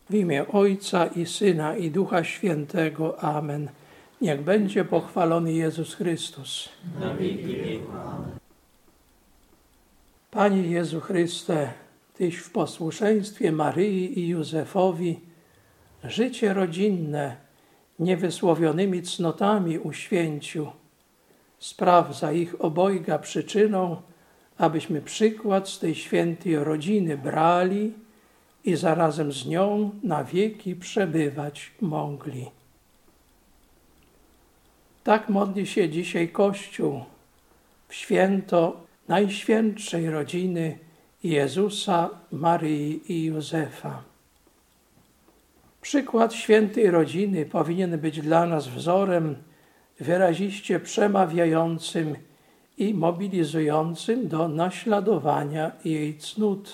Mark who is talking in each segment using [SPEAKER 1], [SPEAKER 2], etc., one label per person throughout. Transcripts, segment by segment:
[SPEAKER 1] W imię Ojca i Syna i Ducha Świętego. Amen. Niech będzie pochwalony Jezus Chrystus.
[SPEAKER 2] Na wieki wieków.
[SPEAKER 1] Panie Jezu Chryste, Tyś w posłuszeństwie Maryi i Józefowi życie rodzinne niewysłowionymi cnotami uświęcił. Spraw za ich obojga przyczyną, abyśmy przykład z tej świętej rodziny brali i zarazem z nią na wieki przebywać mogli. Tak modli się dzisiaj Kościół w święto Najświętszej rodziny Jezusa, Maryi i Józefa. Przykład świętej rodziny powinien być dla nas wzorem wyraziście przemawiającym i mobilizującym do naśladowania jej cnót.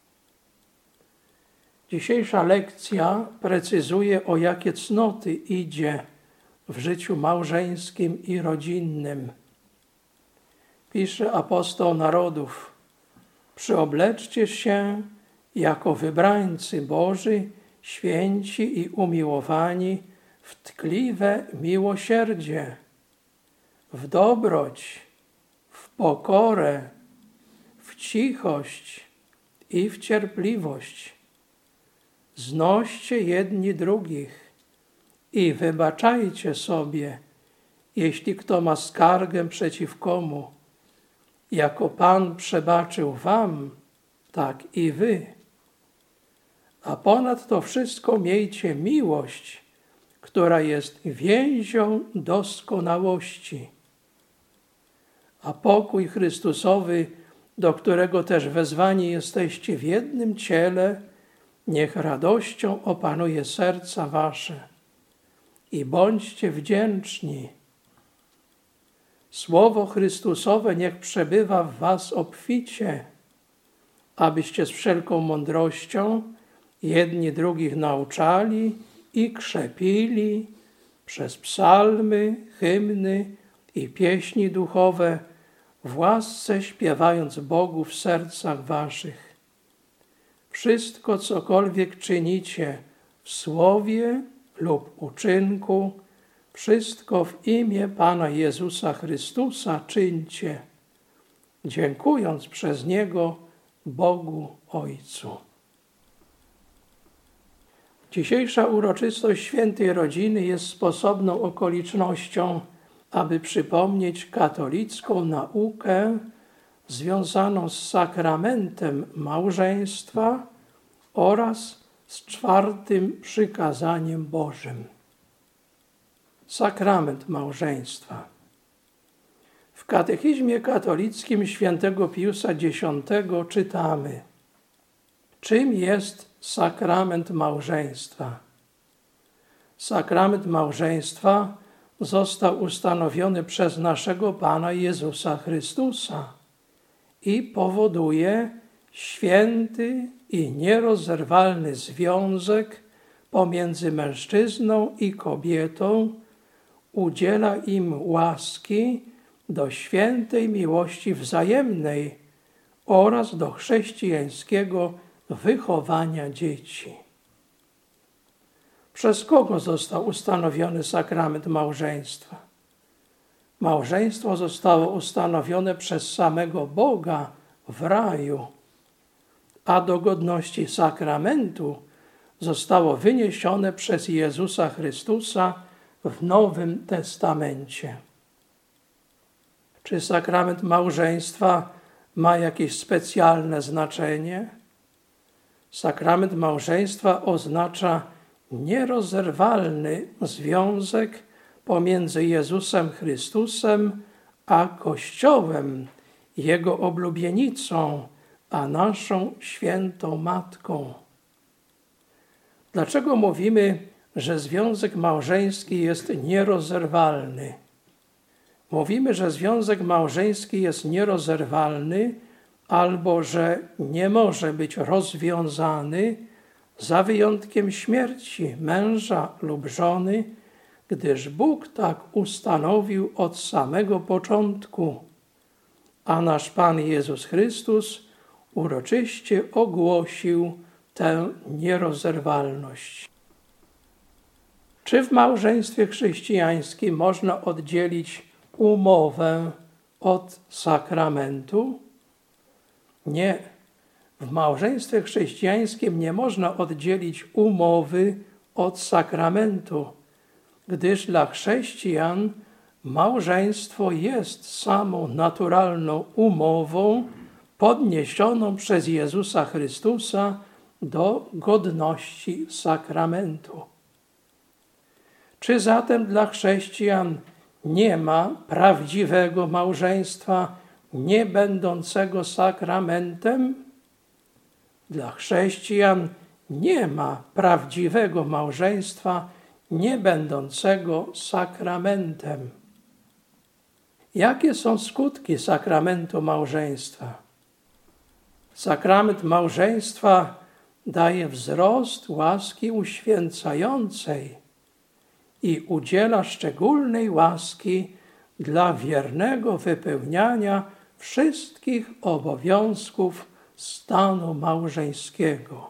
[SPEAKER 1] Dzisiejsza lekcja precyzuje, o jakie cnoty idzie w życiu małżeńskim i rodzinnym. Pisze apostoł narodów: przyobleczcie się jako wybrańcy Boży, święci i umiłowani, w tkliwe miłosierdzie, w dobroć, w pokorę, w cichość i w cierpliwość. Znoście jedni drugich i wybaczajcie sobie, jeśli kto ma skargę przeciw komu. Jako Pan przebaczył wam, tak i wy. A ponad to wszystko miejcie miłość, która jest więzią doskonałości. A pokój Chrystusowy, do którego też wezwani jesteście w jednym ciele, niech radością opanuje serca wasze. I bądźcie wdzięczni. Słowo Chrystusowe niech przebywa w was obficie, abyście z wszelką mądrością jedni drugich nauczali i krzepili przez psalmy, hymny i pieśni duchowe, w łasce śpiewając Bogu w sercach waszych. Wszystko, cokolwiek czynicie w słowie lub uczynku, wszystko w imię Pana Jezusa Chrystusa czyńcie, dziękując przez Niego Bogu Ojcu. Dzisiejsza uroczystość świętej rodziny jest sposobną okolicznością, aby przypomnieć katolicką naukę związaną z sakramentem małżeństwa oraz z 4. przykazaniem Bożym. Sakrament małżeństwa. W katechizmie katolickim świętego Piusa X czytamy: czym jest sakrament małżeństwa? Sakrament małżeństwa został ustanowiony przez naszego Pana Jezusa Chrystusa i powoduje święty i nierozerwalny związek pomiędzy mężczyzną i kobietą, udziela im łaski do świętej miłości wzajemnej oraz do chrześcijańskiego wychowania dzieci. Przez kogo został ustanowiony sakrament małżeństwa? Małżeństwo zostało ustanowione przez samego Boga w raju, a do godności sakramentu zostało wyniesione przez Jezusa Chrystusa w Nowym Testamencie. Czy sakrament małżeństwa ma jakieś specjalne znaczenie? Sakrament małżeństwa oznacza nierozerwalny związek pomiędzy Jezusem Chrystusem a Kościołem, Jego oblubienicą, a naszą świętą Matką. Dlaczego mówimy, że związek małżeński jest nierozerwalny? Mówimy, że związek małżeński jest nierozerwalny albo że nie może być rozwiązany za wyjątkiem śmierci męża lub żony, gdyż Bóg tak ustanowił od samego początku, a nasz Pan Jezus Chrystus uroczyście ogłosił tę nierozerwalność. Czy w małżeństwie chrześcijańskim można oddzielić umowę od sakramentu? Nie. W małżeństwie chrześcijańskim nie można oddzielić umowy od sakramentu, gdyż dla chrześcijan małżeństwo jest samą naturalną umową podniesioną przez Jezusa Chrystusa do godności sakramentu. Czy zatem dla chrześcijan nie ma prawdziwego małżeństwa nie będącego sakramentem? Dla chrześcijan nie ma prawdziwego małżeństwa nie będącego sakramentem. Jakie są skutki sakramentu małżeństwa? Sakrament małżeństwa daje wzrost łaski uświęcającej i udziela szczególnej łaski dla wiernego wypełniania wszystkich obowiązków stanu małżeńskiego.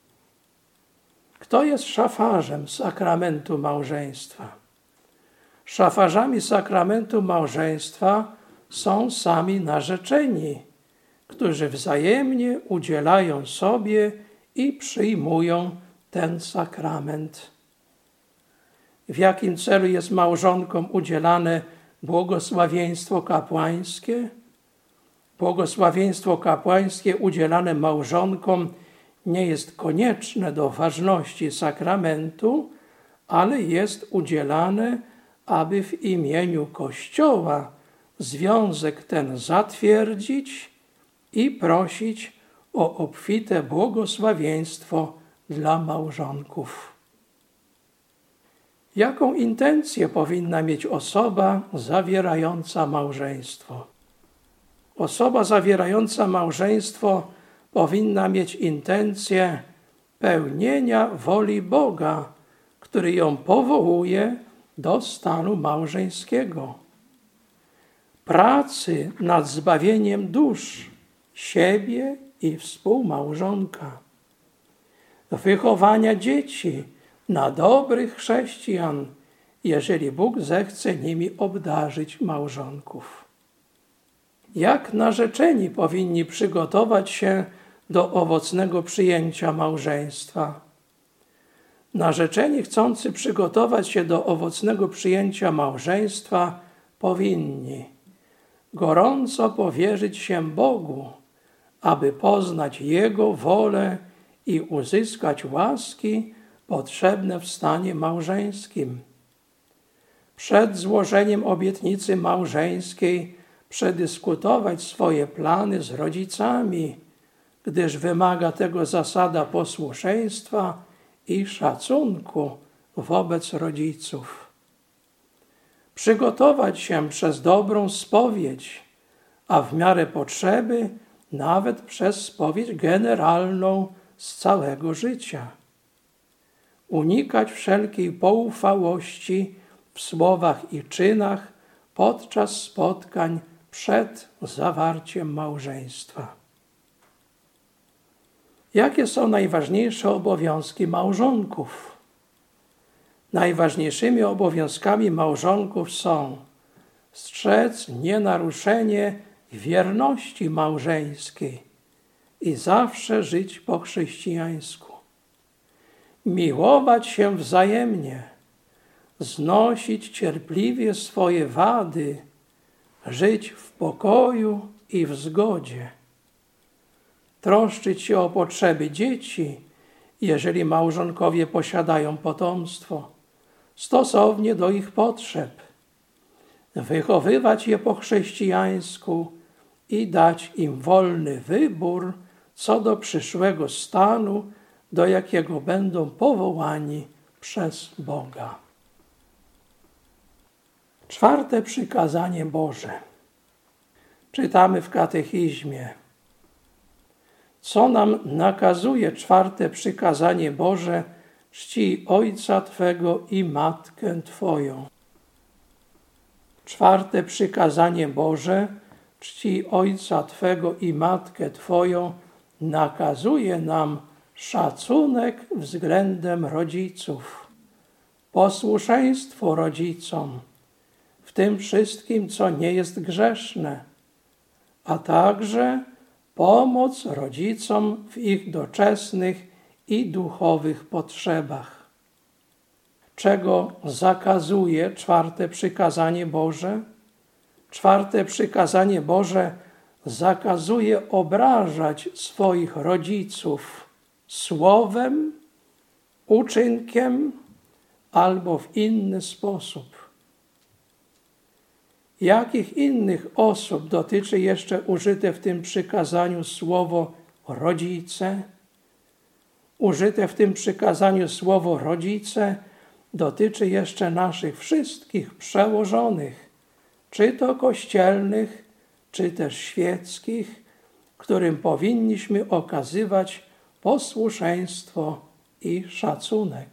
[SPEAKER 1] Kto jest szafarzem sakramentu małżeństwa? Szafarzami sakramentu małżeństwa są sami narzeczeni, którzy wzajemnie udzielają sobie i przyjmują ten sakrament. W jakim celu jest małżonkom udzielane błogosławieństwo kapłańskie? Błogosławieństwo kapłańskie udzielane małżonkom nie jest konieczne do ważności sakramentu, ale jest udzielane, aby w imieniu Kościoła związek ten zatwierdzić i prosić o obfite błogosławieństwo dla małżonków. Jaką intencję powinna mieć osoba zawierająca małżeństwo? Osoba zawierająca małżeństwo powinna mieć intencję pełnienia woli Boga, który ją powołuje do stanu małżeńskiego. Pracy nad zbawieniem dusz, siebie i współmałżonka. Wychowania dzieci na dobrych chrześcijan, jeżeli Bóg zechce nimi obdarzyć małżonków. Jak narzeczeni powinni przygotować się do owocnego przyjęcia małżeństwa? Narzeczeni chcący przygotować się do owocnego przyjęcia małżeństwa powinni gorąco powierzyć się Bogu, aby poznać Jego wolę i uzyskać łaski potrzebne w stanie małżeńskim. Przed złożeniem obietnicy małżeńskiej przedyskutować swoje plany z rodzicami, gdyż wymaga tego zasada posłuszeństwa i szacunku wobec rodziców. Przygotować się przez dobrą spowiedź, a w miarę potrzeby nawet przez spowiedź generalną z całego życia. Unikać wszelkiej poufałości w słowach i czynach podczas spotkań przed zawarciem małżeństwa. Jakie są najważniejsze obowiązki małżonków? Najważniejszymi obowiązkami małżonków są strzec nienaruszenie wierności małżeńskiej i zawsze żyć po chrześcijańsku. Miłować się wzajemnie, znosić cierpliwie swoje wady, żyć w pokoju i w zgodzie. Troszczyć się o potrzeby dzieci, jeżeli małżonkowie posiadają potomstwo, stosownie do ich potrzeb. Wychowywać je po chrześcijańsku i dać im wolny wybór co do przyszłego stanu, do jakiego będą powołani przez Boga. 4. przykazanie Boże. Czytamy w katechizmie. Co nam nakazuje 4. przykazanie Boże? Czcij ojca Twego i matkę Twoją. 4. przykazanie Boże, czcij ojca Twego i matkę Twoją, nakazuje nam Szacunek względem rodziców, posłuszeństwo rodzicom w tym wszystkim, co nie jest grzeszne, a także pomoc rodzicom w ich doczesnych i duchowych potrzebach. Czego zakazuje 4. przykazanie Boże? 4. przykazanie Boże zakazuje obrażać swoich rodziców słowem, uczynkiem albo w inny sposób. Jakich innych osób dotyczy jeszcze użyte w tym przykazaniu słowo rodzice? Użyte w tym przykazaniu słowo rodzice dotyczy jeszcze naszych wszystkich przełożonych, czy to kościelnych, czy też świeckich, którym powinniśmy okazywać posłuszeństwo i szacunek.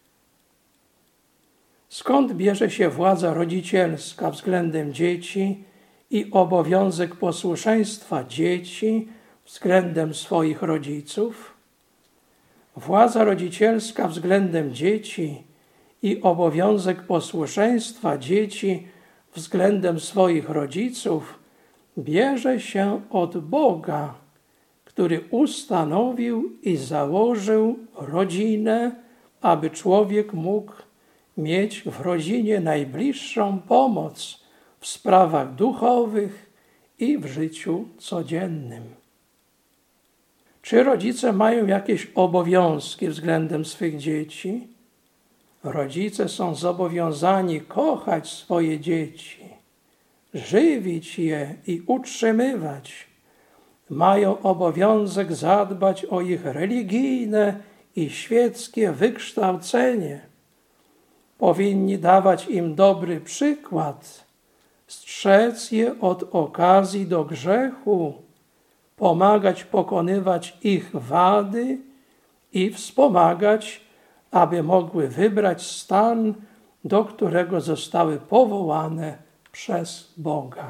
[SPEAKER 1] Skąd bierze się władza rodzicielska względem dzieci i obowiązek posłuszeństwa dzieci względem swoich rodziców? Władza rodzicielska względem dzieci i obowiązek posłuszeństwa dzieci względem swoich rodziców bierze się od Boga, który ustanowił i założył rodzinę, aby człowiek mógł mieć w rodzinie najbliższą pomoc w sprawach duchowych i w życiu codziennym. Czy rodzice mają jakieś obowiązki względem swych dzieci? Rodzice są zobowiązani kochać swoje dzieci, żywić je i utrzymywać. Mają obowiązek zadbać o ich religijne i świeckie wykształcenie. Powinni dawać im dobry przykład, strzec je od okazji do grzechu, pomagać pokonywać ich wady i wspomagać, aby mogły wybrać stan, do którego zostały powołane przez Boga.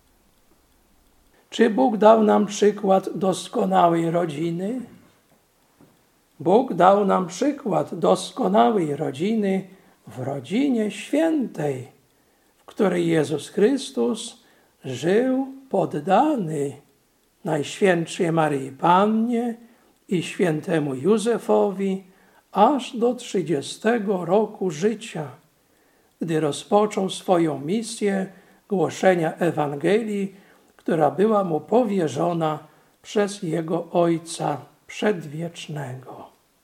[SPEAKER 1] Czy Bóg dał nam przykład doskonałej rodziny? Bóg dał nam przykład doskonałej rodziny w rodzinie świętej, w której Jezus Chrystus żył poddany Najświętszej Maryi Pannie i świętemu Józefowi aż do 30 roku życia, gdy rozpoczął swoją misję głoszenia Ewangelii, która była mu powierzona przez jego Ojca Przedwiecznego.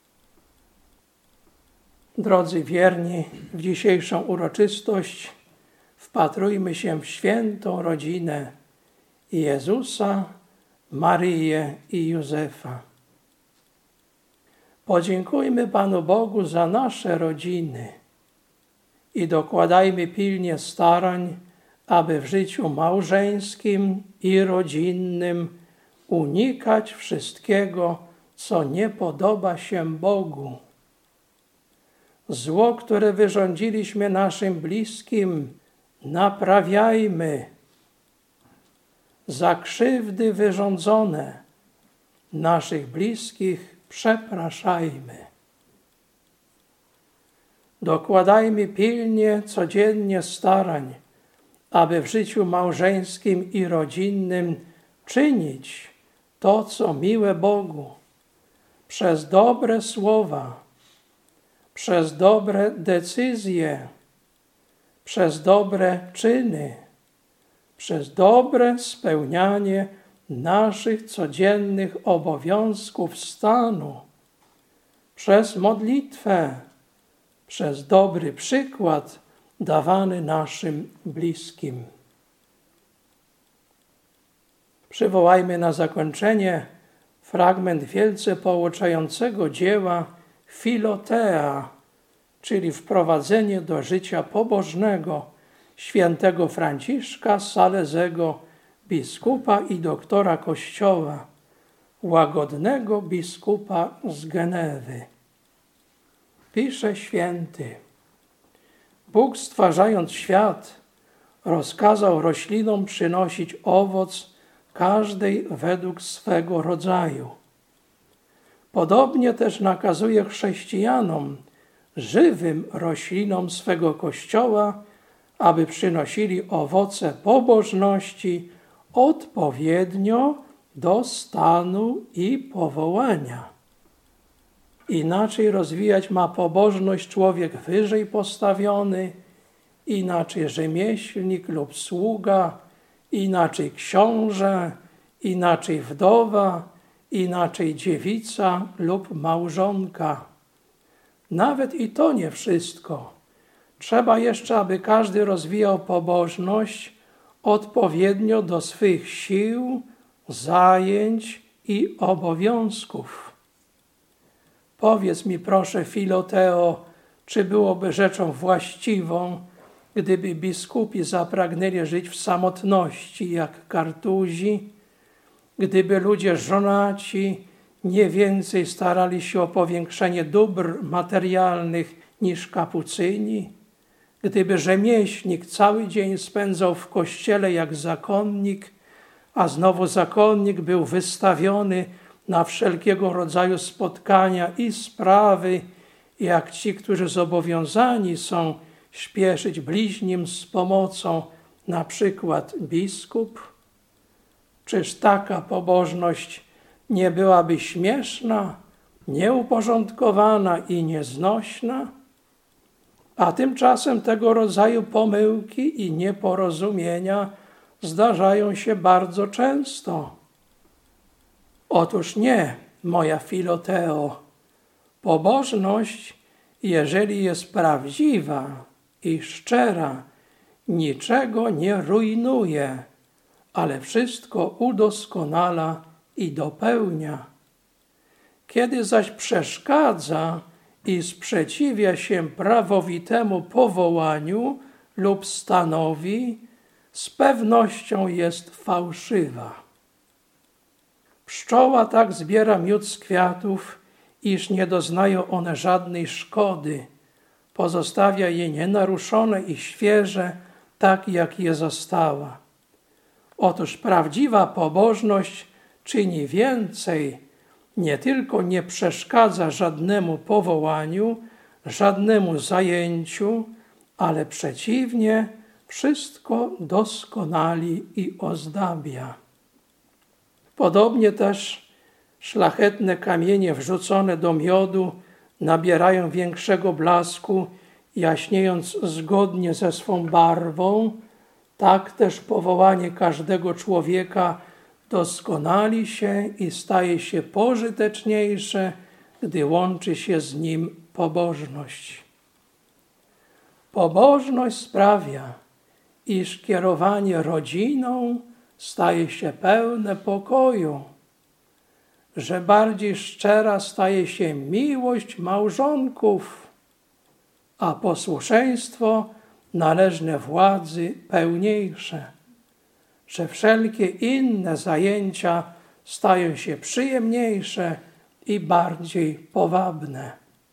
[SPEAKER 1] Drodzy wierni, w dzisiejszą uroczystość wpatrujmy się w świętą rodzinę Jezusa, Maryję i Józefa. Podziękujmy Panu Bogu za nasze rodziny i dokładajmy pilnie starań, aby w życiu małżeńskim i rodzinnym unikać wszystkiego, co nie podoba się Bogu. Zło, które wyrządziliśmy naszym bliskim, naprawiajmy. Za krzywdy wyrządzone naszych bliskich przepraszajmy. Dokładajmy pilnie, codziennie starań, aby w życiu małżeńskim i rodzinnym czynić to, co miłe Bogu, przez dobre słowa, przez dobre decyzje, przez dobre czyny, przez dobre spełnianie naszych codziennych obowiązków stanu, przez modlitwę, przez dobry przykład dawany naszym bliskim. Przywołajmy na zakończenie fragment wielce pouczającego dzieła Filotea, czyli wprowadzenie do życia pobożnego świętego Franciszka Salezego, biskupa i doktora Kościoła, łagodnego biskupa z Genewy. Pisze święty: Bóg, stwarzając świat, rozkazał roślinom przynosić owoc każdej według swego rodzaju. Podobnie też nakazuje chrześcijanom, żywym roślinom swego Kościoła, aby przynosili owoce pobożności odpowiednio do stanu i powołania. Inaczej rozwijać ma pobożność człowiek wyżej postawiony, inaczej rzemieślnik lub sługa, inaczej książę, inaczej wdowa, inaczej dziewica lub małżonka. Nawet i to nie wszystko. Trzeba jeszcze, aby każdy rozwijał pobożność odpowiednio do swych sił, zajęć i obowiązków. Powiedz mi proszę, Filoteo, czy byłoby rzeczą właściwą, gdyby biskupi zapragnęli żyć w samotności jak Kartuzi, gdyby ludzie żonaci nie więcej starali się o powiększenie dóbr materialnych niż kapucyni, gdyby rzemieślnik cały dzień spędzał w kościele jak zakonnik, a znowu zakonnik był wystawiony na wszelkiego rodzaju spotkania i sprawy, jak ci, którzy zobowiązani są śpieszyć bliźnim z pomocą, na przykład biskup? Czyż taka pobożność nie byłaby śmieszna, nieuporządkowana i nieznośna? A tymczasem tego rodzaju pomyłki i nieporozumienia zdarzają się bardzo często. Otóż nie, moja Filoteo. Pobożność, jeżeli jest prawdziwa i szczera, niczego nie rujnuje, ale wszystko udoskonala i dopełnia. Kiedy zaś przeszkadza i sprzeciwia się prawowitemu powołaniu lub stanowi, z pewnością jest fałszywa. Pszczoła tak zbiera miód z kwiatów, iż nie doznają one żadnej szkody. Pozostawia je nienaruszone i świeże, tak jak je zastała. Otóż prawdziwa pobożność czyni więcej, nie tylko nie przeszkadza żadnemu powołaniu, żadnemu zajęciu, ale przeciwnie, wszystko doskonali i ozdabia. Podobnie też szlachetne kamienie wrzucone do miodu nabierają większego blasku, jaśniejąc zgodnie ze swą barwą. Tak też powołanie każdego człowieka doskonali się i staje się pożyteczniejsze, gdy łączy się z nim pobożność. Pobożność sprawia, iż kierowanie rodziną staje się pełne pokoju, że bardziej szczera staje się miłość małżonków, a posłuszeństwo należne władzy pełniejsze, że wszelkie inne zajęcia stają się przyjemniejsze i bardziej powabne.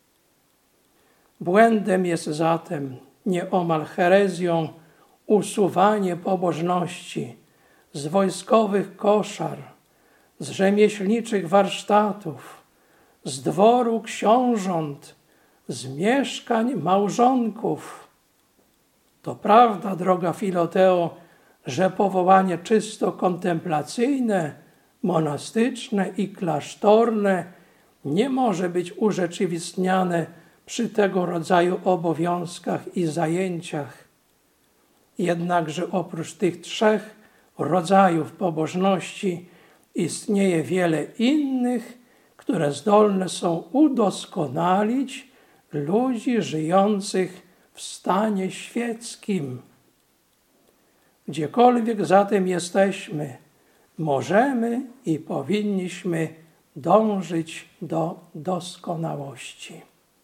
[SPEAKER 1] Błędem jest zatem, nieomal herezją, usuwanie pobożności z wojskowych koszar, z rzemieślniczych warsztatów, z dworu książąt, z mieszkań małżonków. To prawda, droga Filoteo, że powołanie czysto kontemplacyjne, monastyczne i klasztorne nie może być urzeczywistniane przy tego rodzaju obowiązkach i zajęciach. Jednakże oprócz tych trzech rodzajów pobożności istnieje wiele innych, które zdolne są udoskonalić ludzi żyjących w stanie świeckim. Gdziekolwiek zatem jesteśmy, możemy i powinniśmy dążyć do doskonałości.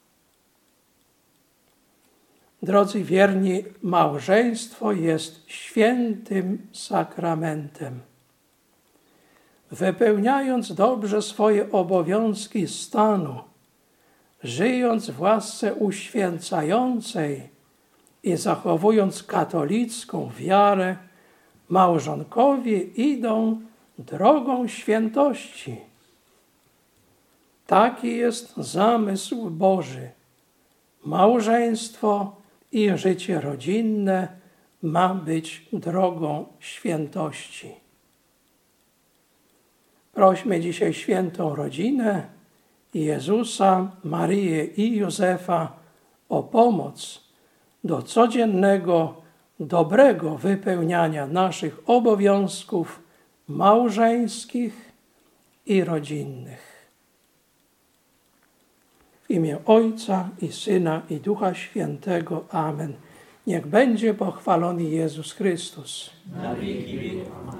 [SPEAKER 1] Drodzy wierni, małżeństwo jest świętym sakramentem. Wypełniając dobrze swoje obowiązki stanu, żyjąc w łasce uświęcającej i zachowując katolicką wiarę, małżonkowie idą drogą świętości. Taki jest zamysł Boży. Małżeństwo i życie rodzinne ma być drogą świętości. Prośmy dzisiaj świętą rodzinę, Jezusa, Maryję i Józefa o pomoc do codziennego, dobrego wypełniania naszych obowiązków małżeńskich i rodzinnych. W imię Ojca i Syna i Ducha Świętego. Amen. Niech będzie pochwalony Jezus Chrystus.
[SPEAKER 2] Na wieki wieków.